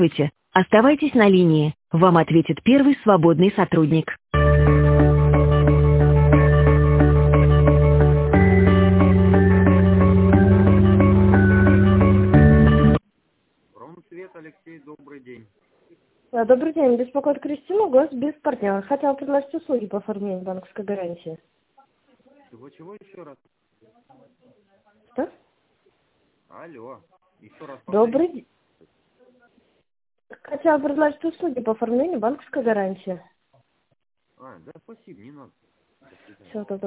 Здравствуйте. Оставайтесь на линии. Вам ответит первый свободный сотрудник. Промсвет, Алексей, добрый день. Добрый день, беспокоит Кристина, гость без партнера. Хотела предложить услуги по оформлению банковской гарантии. Чего еще раз? Что? Алло, еще раз Добрый повторите. день. Хотела предложить услуги по оформлению банковской гарантии. Да спасибо, не надо. До свидания. Все,